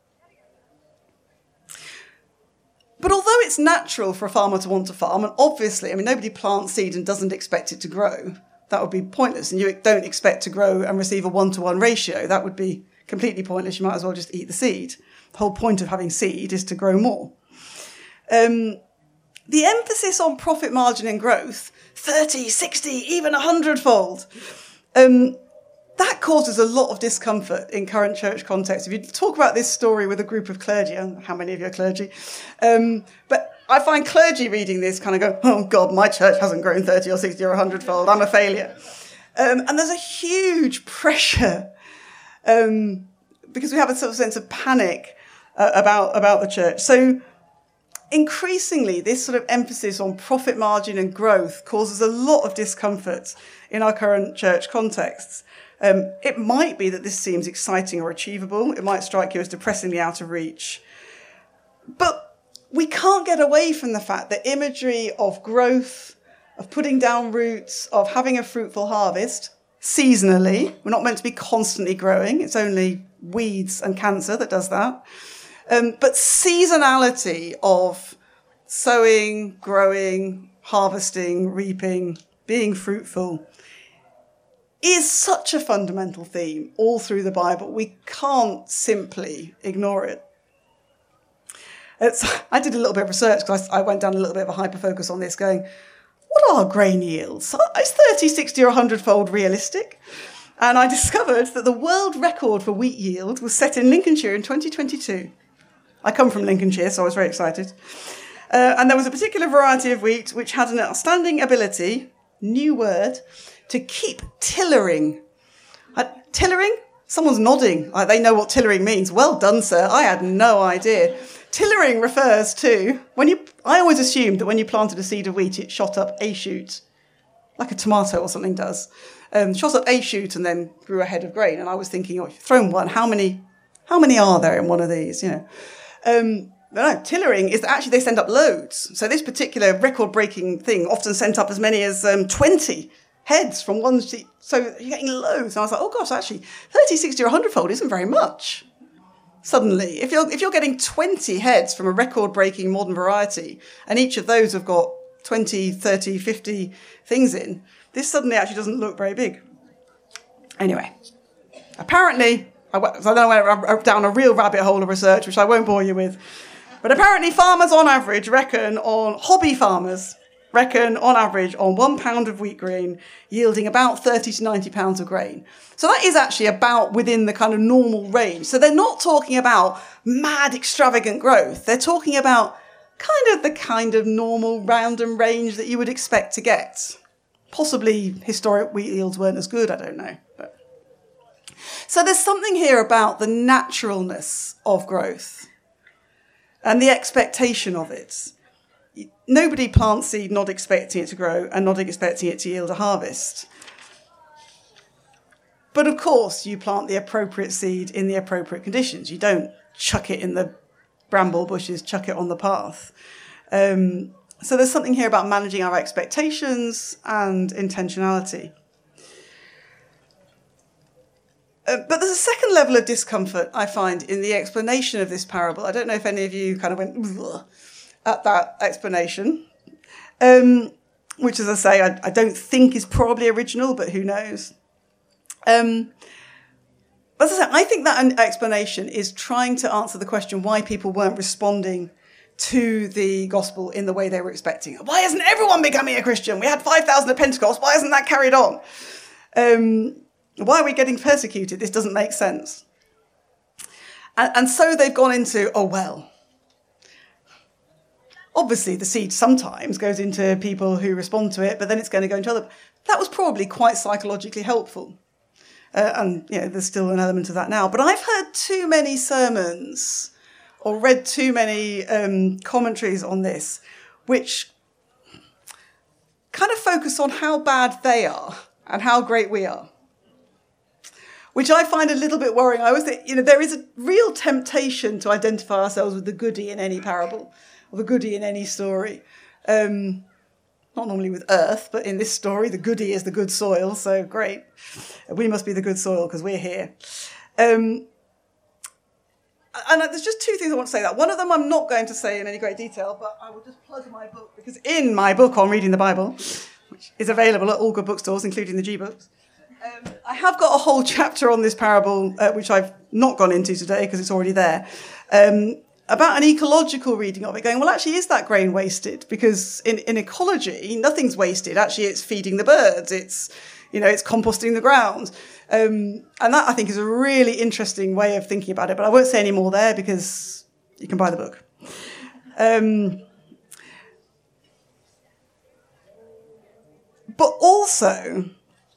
Speaker 3: But although it's natural for a farmer to want to farm, and obviously, nobody plants seed and doesn't expect it to grow. That would be pointless. And you don't expect to grow and receive a 1-to-1 ratio. That would be completely pointless. You might as well just eat the seed. The whole point of having seed is to grow more. The emphasis on profit margin and growth, 30, 60, even 100-fold, that causes a lot of discomfort in current church context. If you talk about this story with a group of clergy, I don't know how many of you are clergy, but I find clergy reading this kind of go, oh God, my church hasn't grown 30 or 60 or 100-fold, I'm a failure. And there's a huge pressure because we have a sort of sense of panic about the church. So increasingly, this sort of emphasis on profit margin and growth causes a lot of discomfort in our current church contexts. It might be that this seems exciting or achievable. It might strike you as depressingly out of reach. But we can't get away from the fact that imagery of growth, of putting down roots, of having a fruitful harvest, seasonally, we're not meant to be constantly growing. It's only weeds and cancer that does that. But seasonality of sowing, growing, harvesting, reaping, being fruitful is such a fundamental theme all through the Bible. We can't simply ignore it. I did a little bit of research because I went down a little bit of a hyper-focus on this going, what are grain yields? Is 30, 60 or 100-fold realistic? And I discovered that the world record for wheat yield was set in Lincolnshire in 2022. I come from Lincolnshire, so I was very excited. And there was a particular variety of wheat which had an outstanding ability, new word, to keep tillering. Tillering? Someone's nodding. They know what tillering means. Well done, sir. I had no idea. Tillering refers to, I always assumed that when you planted a seed of wheat, it shot up a shoot, like a tomato or something does. Shot up a shoot and then grew a head of grain. And I was thinking, if you've thrown one, how many are there in one of these, No, tillering is actually they send up loads. So this particular record-breaking thing often sent up as many as 20 heads from one seed. So you're getting loads. And I was like, oh gosh, actually 30, 60 or 100-fold isn't very much. Suddenly, if you're getting 20 heads from a record-breaking modern variety, and each of those have got 20, 30, 50 things in, this suddenly actually doesn't look very big. Anyway, apparently, I went down a real rabbit hole of research, which I won't bore you with. But apparently farmers on average hobby farmers reckon on average on 1 pound of wheat grain yielding about 30 to 90 pounds of grain. So that is actually about within the kind of normal range. So they're not talking about mad, extravagant growth. They're talking about the kind of normal round and range that you would expect to get. Possibly historic wheat yields weren't as good, I don't know. So there's something here about the naturalness of growth and the expectation of it. Nobody plants seed not expecting it to grow and not expecting it to yield a harvest. But of course, you plant the appropriate seed in the appropriate conditions. You don't chuck it in the bramble bushes, chuck it on the path. So there's something here about managing our expectations and intentionality. But there's a second level of discomfort I find in the explanation of this parable. I don't know if any of you kind of went ugh at that explanation, which, as I say, I don't think is probably original, but who knows? But as I say, I think that explanation is trying to answer the question why people weren't responding to the gospel in the way they were expecting. Why isn't everyone becoming a Christian? We had 5,000 at Pentecost. Why isn't that carried on? Why are we getting persecuted? This doesn't make sense. And so they've gone into, obviously the seed sometimes goes into people who respond to it, but then it's going to go into other. That was probably quite psychologically helpful. And there's still an element of that now. But I've heard too many sermons or read too many commentaries on this, which kind of focus on how bad they are and how great we are. which I find a little bit worrying. I always think, there is a real temptation to identify ourselves with the goody in any parable or the goody in any story. Not normally with earth, but in this story, the goody is the good soil. So great. We must be the good soil because we're here. And there's just two things I want to say that. One of them I'm not going to say in any great detail, but I will just plug my book, because in my book on reading the Bible, which is available at all good bookstores, including the G-Books, I have got a whole chapter on this parable, which I've not gone into today because it's already there, about an ecological reading of it, going, well, actually, is that grain wasted? Because in ecology, nothing's wasted. Actually, it's feeding the birds. It's composting the ground. And that, I think, is a really interesting way of thinking about it. But I won't say any more there because you can buy the book. But also,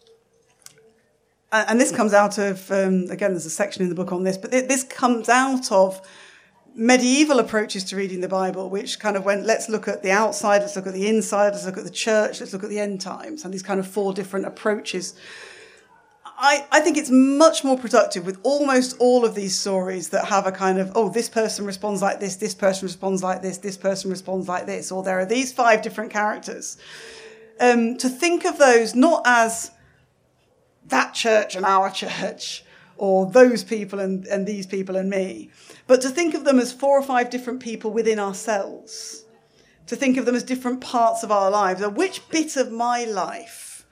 Speaker 3: and this comes out of, again, there's a section in the book on this, but this comes out of medieval approaches to reading the Bible, which kind of went, let's look at the outside, let's look at the inside, let's look at the church, let's look at the end times, and these kind of 4 different approaches. I think it's much more productive with almost all of these stories that have a kind of, this person responds like this person responds like this person responds like this, or there are these 5 different characters. To think of those not as that church and our church, or those people and these people and me, but to think of them as 4 or 5 different people within ourselves, to think of them as different parts of our lives, or which bit of my life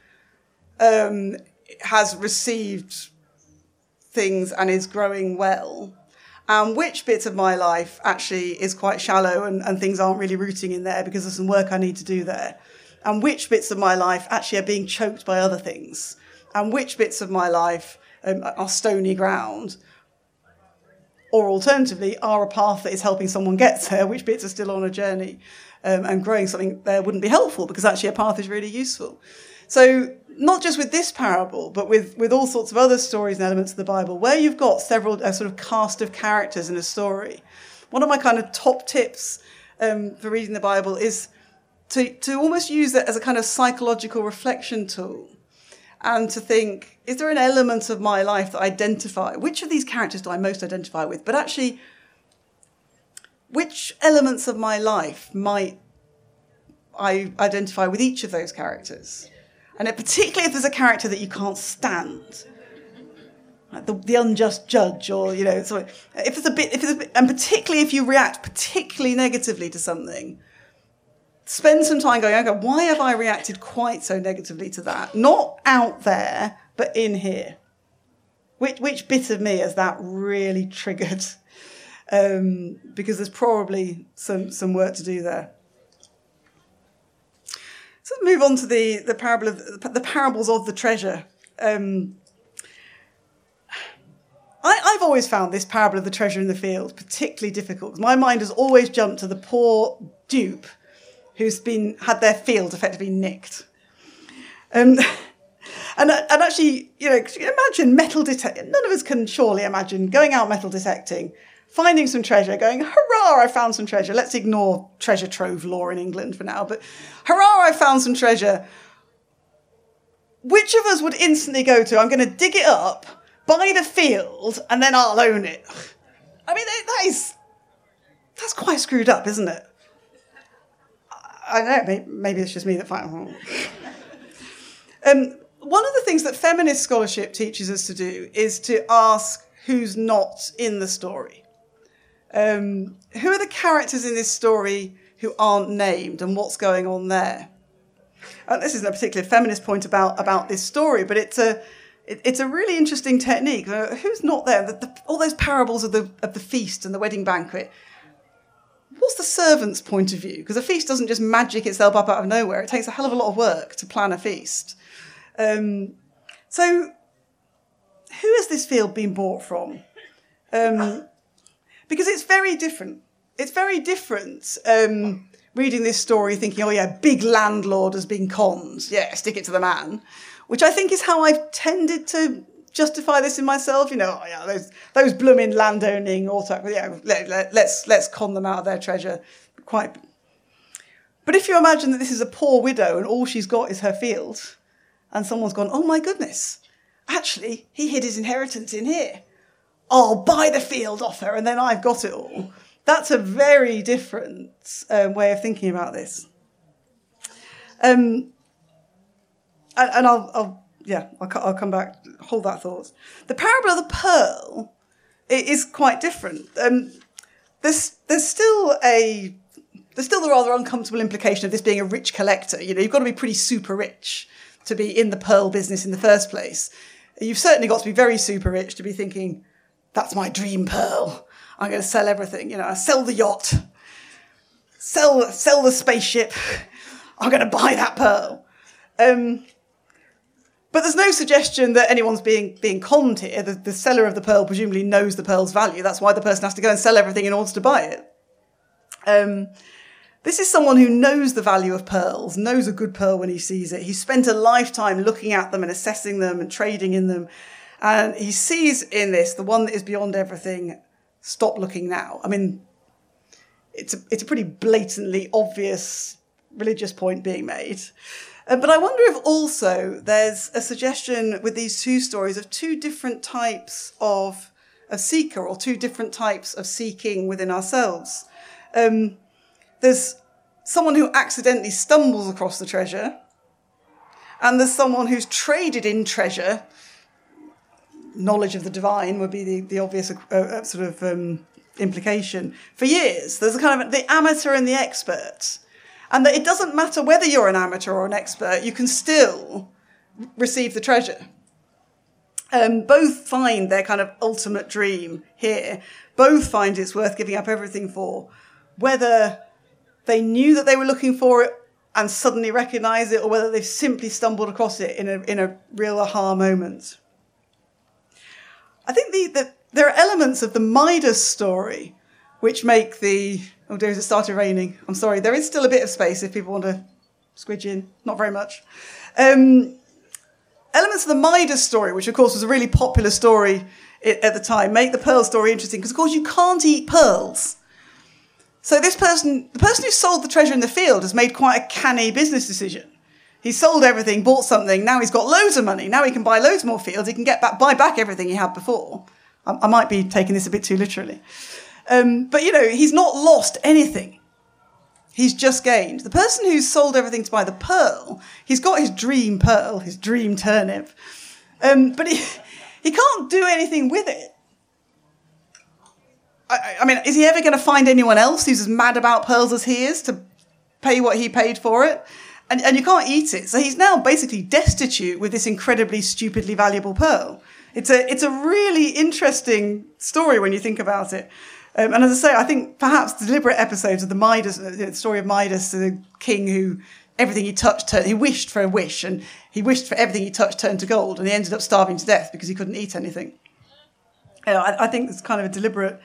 Speaker 3: has received things and is growing well, and which bits of my life actually is quite shallow and things aren't really rooting in there because there's some work I need to do there, and which bits of my life actually are being choked by other things, and which bits of my life are stony ground, or alternatively are a path that is helping someone get there, which bits are still on a journey, and growing something there wouldn't be helpful because actually a path is really useful. So not just with this parable, but with all sorts of other stories and elements of the Bible, where you've got a sort of cast of characters in a story. One of my kind of top tips for reading the Bible is to almost use it as a kind of psychological reflection tool, and to think, is there an element of my life that I identify? Which of these characters do I most identify with? But actually, which elements of my life might I identify with each of those characters? And particularly if there's a character that you can't stand, like the unjust judge, or so and particularly if you react particularly negatively to something, spend some time going, okay, why have I reacted quite so negatively to that? Not out there, but in here. Which bit of me has that really triggered? Because there's probably some work to do there. So let's move on to the parable of the parables of the treasure. I've always found this parable of the treasure in the field particularly difficult, because my mind has always jumped to the poor dupe who's had their field effectively nicked. And actually, could you imagine metal detecting? None of us can surely imagine going out metal detecting, finding some treasure, going, hurrah, I found some treasure. Let's ignore treasure trove law in England for now, but hurrah, I found some treasure. Which of us would instantly go to, I'm going to dig it up, buy the field, and then I'll own it? I mean, that's quite screwed up, isn't it? I don't know, maybe it's just me that finds. One of the things that feminist scholarship teaches us to do is to ask who's not in the story. Who are the characters in this story who aren't named, and what's going on there? This isn't a particular feminist point about this story, but it's a really interesting technique. Who's not there? All those parables of the feast and the wedding banquet. What's the servant's point of view? Because a feast doesn't just magic itself up out of nowhere. It takes a hell of a lot of work to plan a feast. So who has this field been bought from? Because it's very different. It's very different reading this story thinking, oh yeah, big landlord has been conned. Yeah, stick it to the man. Which I think is how I've tended to justify this in myself. Those blooming landowning let's con them out of their treasure. But if you imagine that this is a poor widow and all she's got is her field, and someone's gone, oh my goodness, actually, he hid his inheritance in here. I'll buy the field off her and then I've got it all. That's a very different way of thinking about this. And I'll come back, hold that thought. The parable of the pearl is quite different. There's still the rather uncomfortable implication of this being a rich collector. You know, you've got to be pretty super rich to be in the pearl business in the first place. You've certainly got to be very super rich to be thinking, that's my dream pearl. I'm going to sell everything. You know, I sell the yacht, sell the spaceship. I'm going to buy that pearl. But there's no suggestion that anyone's being conned here. The seller of the pearl presumably knows the pearl's value. That's why the person has to go and sell everything in order to buy it. This is someone who knows the value of pearls, knows a good pearl when he sees it. He's spent a lifetime looking at them and assessing them and trading in them. And he sees in this, the one that is beyond everything, stop looking now. I mean, it's a pretty blatantly obvious religious point being made. But I wonder if also there's a suggestion with these two stories of two different types of seeker, or two different types of seeking within ourselves. There's someone who accidentally stumbles across the treasure, and there's someone who's traded in treasure. Knowledge of the divine would be the obvious implication. For years, there's a kind of the amateur and the expert. And that it doesn't matter whether you're an amateur or an expert, you can still receive the treasure. Both find their kind of ultimate dream here. Both find it's worth giving up everything for. Whether they knew that they were looking for it and suddenly recognise it, or whether they've simply stumbled across it in a real aha moment. I think there are elements of the Midas story which make the... Oh dear, it started raining. I'm sorry. There is still a bit of space if people want to squidge in. Not very much. Elements of the Midas story, which of course was a really popular story at the time, make the pearl story interesting because of course you can't eat pearls. So the person who sold the treasure in the field has made quite a canny business decision. He sold everything, bought something, now he's got loads of money. Now he can buy loads more fields. He can buy back everything he had before. I might be taking this a bit too literally. But, you know, he's not lost anything. He's just gained. The person who's sold everything to buy the pearl, he's got his dream pearl, his dream turnip, but he can't do anything with it. I mean, is he ever going to find anyone else who's as mad about pearls as he is to pay what he paid for it? And you can't eat it. So he's now basically destitute with this incredibly stupidly valuable pearl. It's a really interesting story when you think about it. And as I say, I think perhaps deliberate episodes of the Midas, the story of Midas, the king who everything he touched, he wished for a wish, and he wished for everything he touched turned to gold, and he ended up starving to death because he couldn't eat anything. You know, I think there's kind of a deliberate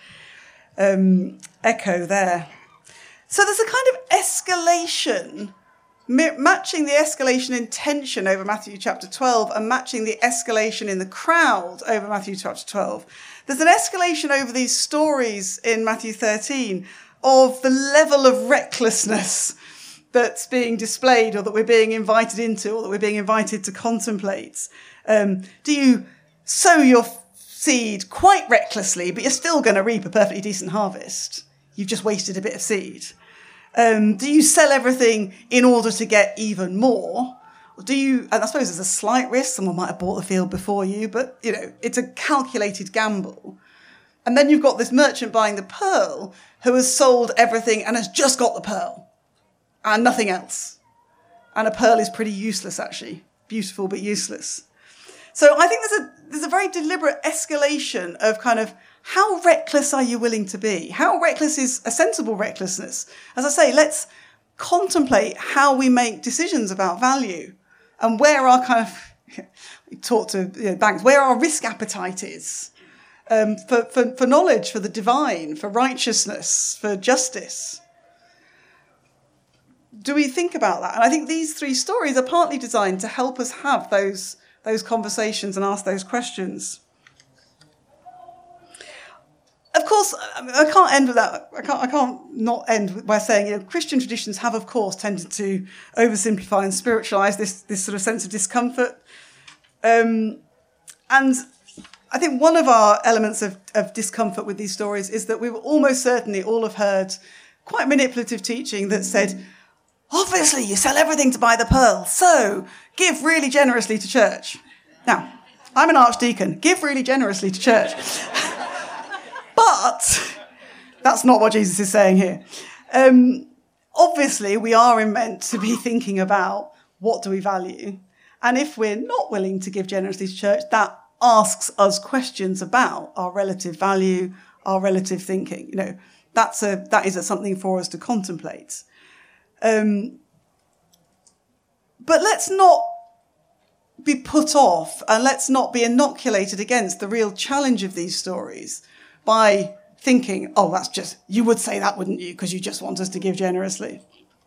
Speaker 3: echo there. So there's a kind of escalation, matching the escalation in tension over Matthew chapter 12 and matching the escalation in the crowd over Matthew chapter 12. There's an escalation over these stories in Matthew 13 of the level of recklessness that's being displayed, or that we're being invited into, or that we're being invited to contemplate. Do you sow your seed quite recklessly, but you're still going to reap a perfectly decent harvest? You've just wasted a bit of seed. Do you sell everything in order to get even more? And I suppose there's a slight risk, someone might have bought the field before you, but, you know, it's a calculated gamble. And then you've got this merchant buying the pearl who has sold everything and has just got the pearl and nothing else. And a pearl is pretty useless, actually. Beautiful, but useless. So I think there's a very deliberate escalation of kind of how reckless are you willing to be? How reckless is a sensible recklessness? As I say, let's contemplate how we make decisions about value and where our kind of, we talk to banks, where our risk appetite is for knowledge, for the divine, for righteousness, for justice. Do we think about that? And I think these three stories are partly designed to help us have those conversations and ask those questions. Of course, I can't end with that. I can't not end by saying, Christian traditions have, of course, tended to oversimplify and spiritualise this sort of sense of discomfort. And I think one of our elements of discomfort with these stories is that we've almost certainly all have heard quite manipulative teaching that said, obviously you sell everything to buy the pearl, so give really generously to church. Now, I'm an archdeacon, give really generously to church. But that's not what Jesus is saying here. Obviously, we are meant to be thinking about what do we value. And if we're not willing to give generously to church, that asks us questions about our relative value, our relative thinking. You know, that is something for us to contemplate. But let's not be put off and let's not be inoculated against the real challenge of these stories by thinking, oh, that's just, you would say that, wouldn't you? Because you just want us to give generously.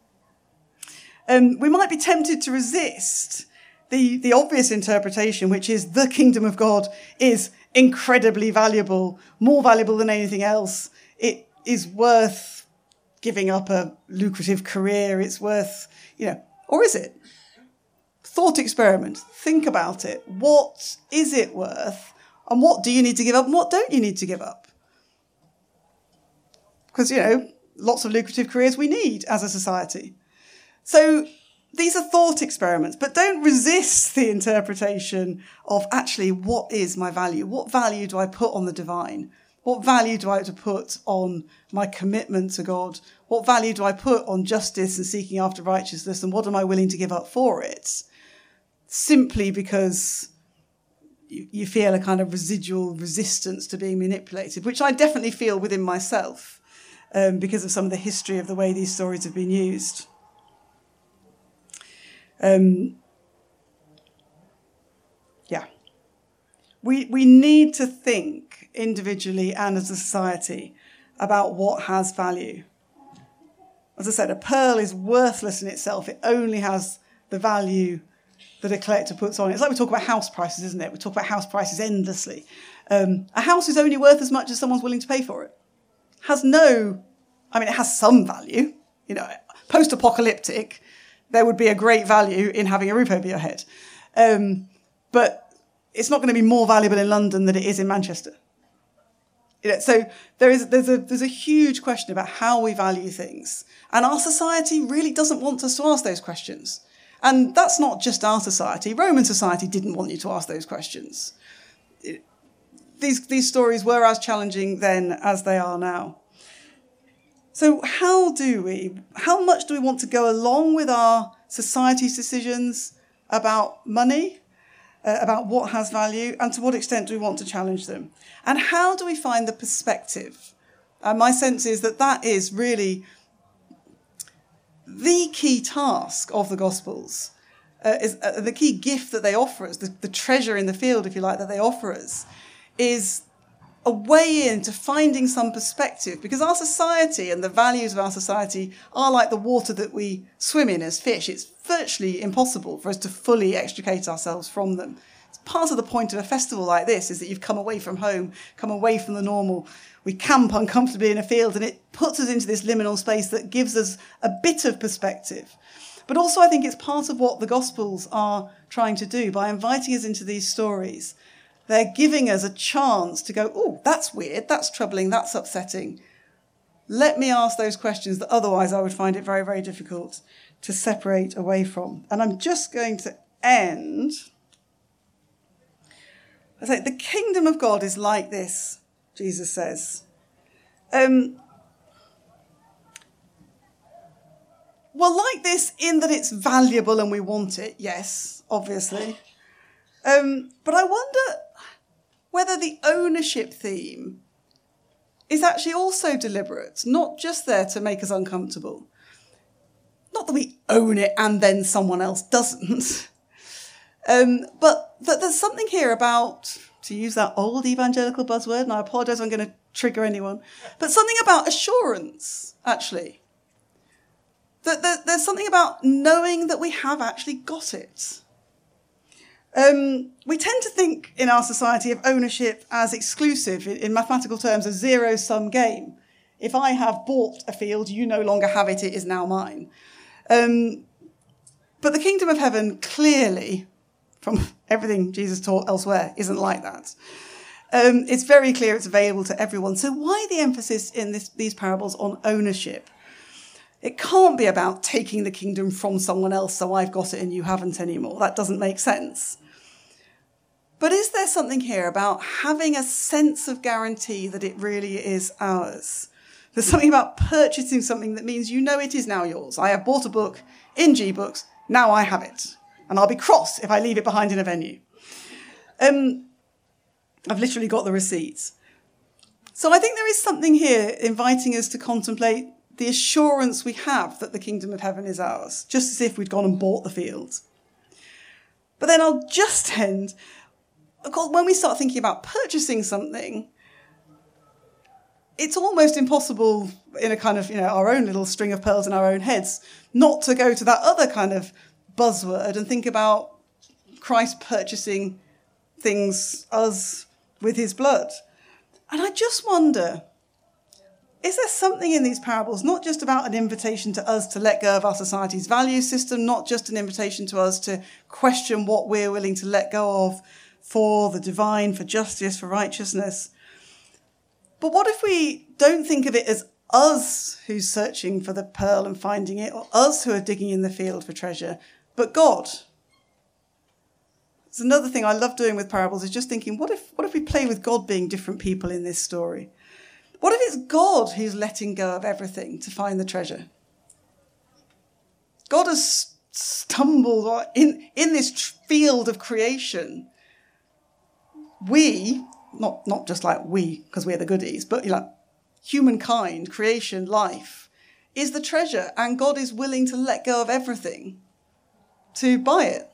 Speaker 3: We might be tempted to resist the obvious interpretation, which is the kingdom of God is incredibly valuable, more valuable than anything else. It is worth giving up a lucrative career. It's worth, or is it? Thought experiment. Think about it. What is it worth? And what do you need to give up? And what don't you need to give up? Because, lots of lucrative careers we need as a society. So these are thought experiments, but don't resist the interpretation of actually what is my value? What value do I put on the divine? What value do I have to put on my commitment to God? What value do I put on justice and seeking after righteousness? And what am I willing to give up for it? Simply because you feel a kind of residual resistance to being manipulated, which I definitely feel within myself because of some of the history of the way these stories have been used. We need to think individually and as a society about what has value. As I said, a pearl is worthless in itself. It only has the value that a collector puts on it. It's like we talk about house prices, isn't it? We talk about house prices endlessly. A house is only worth as much as someone's willing to pay for it. It has some value. Post-apocalyptic, there would be a great value in having a roof over your head. But it's not going to be more valuable in London than it is in Manchester. So there's a huge question about how we value things. And our society really doesn't want us to ask those questions. And that's not just our society. Roman society didn't want you to ask those questions. These stories were as challenging then as they are now. So how much do we want to go along with our society's decisions about money, about what has value, and to what extent do we want to challenge them? And how do we find the perspective? My sense is that is really the key task of the Gospels, is the key gift that they offer us, the treasure in the field, if you like, that they offer us, is a way into finding some perspective, because our society and the values of our society are like the water that we swim in as fish. It's virtually impossible for us to fully extricate ourselves from them. It's part of the point of a festival like this, is that you've come away from home, come away from the normal. We camp uncomfortably in a field, and it puts us into this liminal space that gives us a bit of perspective. But also I think it's part of what the Gospels are trying to do by inviting us into these stories. They're giving us a chance to go, oh, that's weird, that's troubling, that's upsetting. Let me ask those questions that otherwise I would find it very, very difficult to separate away from. And I'm just going to end. I say, the kingdom of God is like this, Jesus says. Like this in that it's valuable and we want it, yes, obviously. But I wonder whether the ownership theme is actually also deliberate, not just there to make us uncomfortable. Not that we own it and then someone else doesn't, but that there's something here about, to use that old evangelical buzzword, and I apologise if I'm going to trigger anyone, but something about assurance, actually. That there's something about knowing that we have actually got it. We tend to think in our society of ownership as exclusive, in mathematical terms, a zero-sum game. If I have bought a field, you no longer have it, it is now mine. But the kingdom of heaven clearly, from everything Jesus taught elsewhere isn't like that. It's very clear it's available to everyone. So why the emphasis in these parables on ownership? It can't be about taking the kingdom from someone else, so I've got it and you haven't anymore. That doesn't make sense. But is there something here about having a sense of guarantee that it really is ours? There's something about purchasing something that means you know it is now yours. I have bought a book in G-Books, now I have it. And I'll be cross if I leave it behind in a venue. I've literally got the receipts. So I think there is something here inviting us to contemplate the assurance we have that the kingdom of heaven is ours, just as if we'd gone and bought the field. But then I'll just end, of course, when we start thinking about purchasing something, it's almost impossible in a kind of, our own little string of pearls in our own heads, not to go to that other kind of buzzword and think about Christ purchasing things, us, with his blood. And I just wonder, is there something in these parables, not just about an invitation to us to let go of our society's value system, not just an invitation to us to question what we're willing to let go of for the divine, for justice, for righteousness? But what if we don't think of it as us who's searching for the pearl and finding it, or us who are digging in the field for treasure, but God? It's another thing I love doing with parables is just thinking, what if we play with God being different people in this story? What if it's God who's letting go of everything to find the treasure? God has stumbled in this field of creation. We, not just like we, because we're the goodies, but humankind, creation, life, is the treasure, and God is willing to let go of everything to buy it.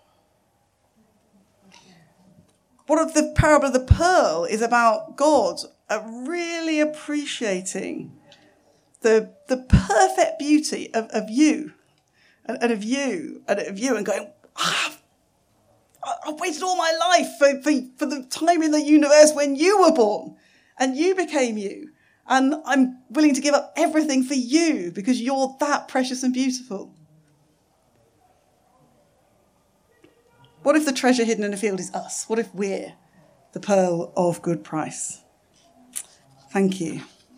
Speaker 3: What if the parable of the pearl is about God really appreciating the perfect beauty of you and of you and going, I've waited all my life for the time in the universe when you were born and you became you. And I'm willing to give up everything for you because you're that precious and beautiful. What if the treasure hidden in a field is us? What if we're the pearl of good price? Thank you.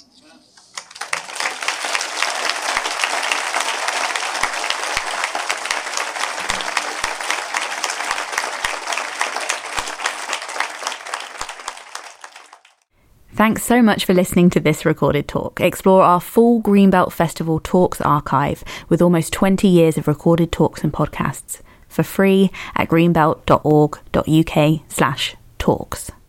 Speaker 1: Thanks so much for listening to this recorded talk. Explore our full Greenbelt Festival Talks archive with almost 20 years of recorded talks and podcasts for free at greenbelt.org.uk/talks.